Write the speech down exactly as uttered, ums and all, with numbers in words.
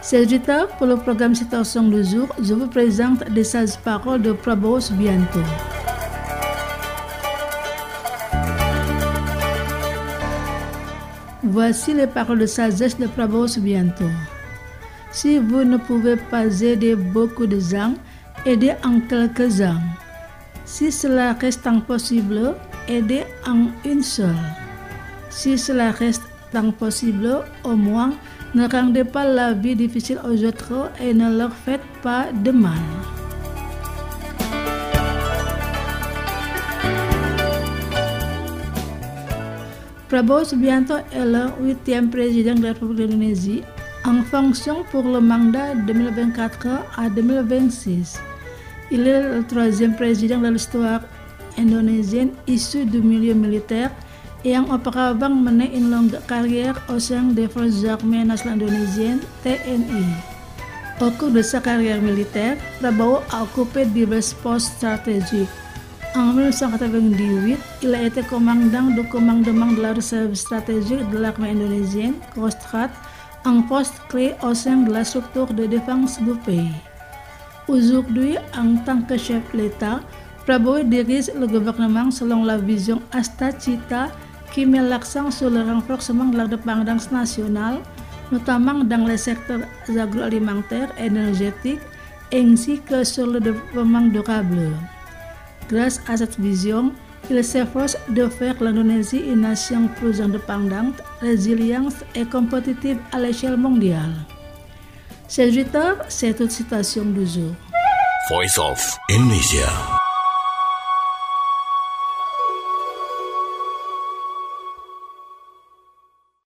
Serviteur pour le programme Citation du jour, je vous présente des sages paroles de Prabowo Subianto. Voici les paroles de sagesse de Prabowo Subianto. Si vous ne pouvez pas aider beaucoup de gens, aidez en quelques-uns. Si cela reste impossible, aidez en une seule. Si cela reste impossible, au moins, ne rendez pas la vie difficile aux autres et ne leur faites pas de mal. Prabowo Subianto est le huitième président de la République d'Indonésie en fonction pour le mandat deux mille vingt-quatre à deux mille vingt-six. Il est le troisième président de l'histoire indonésienne issu du milieu militaire ayant auparavant mené une longue carrière au sein des Forces armées nationales indonésiennes T N I. Au cours de sa carrière militaire, Prabowo a occupé divers postes stratégiques. En mille neuf cent quatre-vingt-dix-huit, il a été commandant du commandement de la réserve stratégique de l'armée indonésienne, Kostrad, un poste clé au sein de la structure de défense du pays. Aujourd'hui, en tant que chef de l'État, Prabowo dirige le gouvernement selon la vision Asta Cita qui met l'accent sur le renforcement de l'indépendance nationale, notamment dans les secteurs agroalimentaires et énergétiques, ainsi que sur le développement durable. Grâce à cette vision, il s'efforce de faire l'Indonésie une nation plus indépendante, résiliente et compétitive à l'échelle mondiale. Serviteur, c'est une citation du jour. Voice of Indonesia.